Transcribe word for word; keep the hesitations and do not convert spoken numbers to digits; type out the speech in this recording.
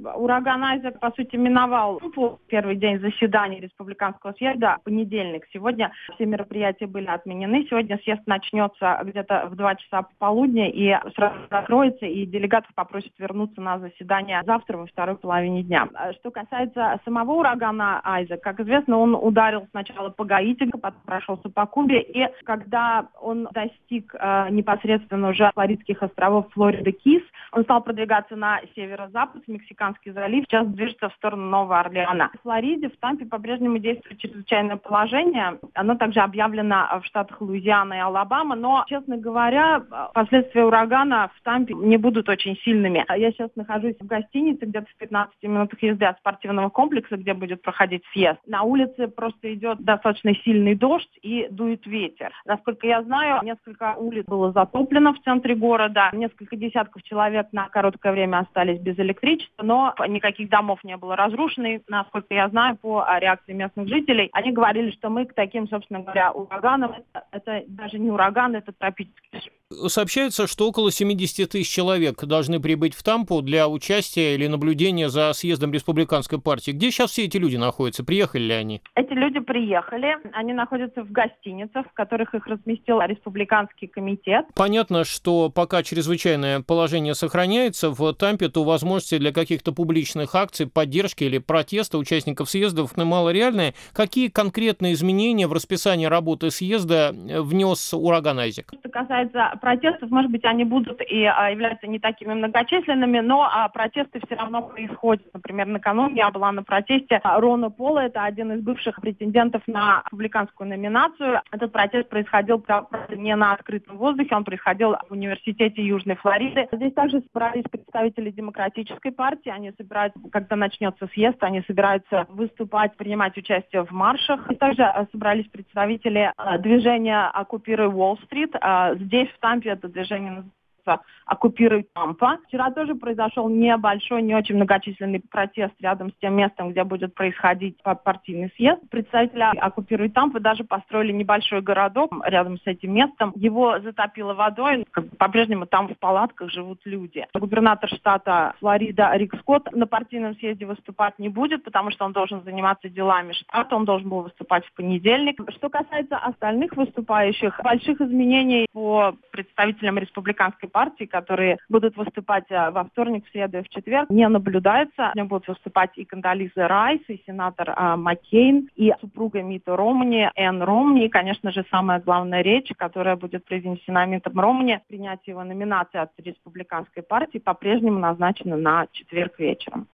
ураган Айзек, по сути, миновал первый день заседания Республиканского съезда, понедельник. Сегодня все мероприятия были отменены. Сегодня съезд начнется где-то в два часа пополудни и сразу закроется, и делегатов попросят вернуться на заседание завтра во второй половине дня. Что касается самого урагана Айзек, как известно, он ударил сначала по Гаити, потом прошелся по Кубе, и когда он достиг э, непосредственно уже Флоридских островов Флорида Кис, он стал продвигаться на северо-запад, в Мексиканский залив, сейчас движется в сторону Нового Орлеана. В Флориде, в Тампе по-прежнему действует чрезвычайное положение. Оно также объявлено в штатах Луизиана и Алабама, но, честно говоря, последствия урагана в Тампе не будут очень сильными. Я сейчас нахожусь в гостинице, где-то в пятнадцати минутах езды от спортивного комплекса, где будет проходить съезд. На улице просто идет достаточно сильный дождь и дует ветер. Насколько я знаю, несколько улиц было затоплено в центре города, несколько десятков человек на короткое время остались без электричества, но никаких домов не было разрушено. И, насколько я знаю, по реакции местных жителей, они говорили, что мы к таким, собственно говоря, ураганам, это, это даже не ураган, это тропический. Сообщается, что около семидесяти тысяч человек должны прибыть в Тампу для участия или наблюдения за съездом Республиканской партии. Где сейчас все эти люди находятся? Приехали ли они? Эти люди приехали. Они находятся в гостиницах, в которых их разместил Республиканский комитет. Понятно, что пока чрезвычайное положение сохраняется в Тампе, то возможности для каких-то публичных акций, поддержки или протеста участников съездов малореальные. Какие конкретные изменения в расписании работы съезда внес ураган Айзек? Что касается протестов, может быть, они будут и а, являются не такими многочисленными, но а, протесты все равно происходят. Например, накануне я была на протесте Рона Пола, это один из бывших претендентов на республиканскую номинацию. Этот протест происходил, правда, не на открытом воздухе, он происходил в университете Южной Флориды. Здесь также собрались представители Демократической партии, они собираются, когда начнется съезд, они собираются выступать, принимать участие в маршах. И также собрались представители движения «Оккупируй Уолл-стрит». Здесь, в Тампе, это движение называется «Оккупируй Тампа». Вчера тоже произошел небольшой, не очень многочисленный протест рядом с тем местом, где будет происходить партийный съезд. Представители «Оккупируй Тампа» даже построили небольшой городок рядом с этим местом. Его затопило водой, по-прежнему там в палатках живут люди. Губернатор штата Флорида Рик Скотт на партийном съезде выступать не будет, потому что он должен заниматься делами штата, он должен был выступать в понедельник. Что касается остальных выступающих, больших изменений по представителям республиканской партии, которые будут выступать во вторник, в среду и в четверг, не наблюдается. Сегодня будут выступать и Кондолиза Райс, и сенатор а, Маккейн, и супруга Митта Ромни, Энн Ромни, и, конечно же, самая главная речь, которая будет произнесена Миттом Ромни, принятие его номинации от республиканской партии, по-прежнему назначена на четверг вечером.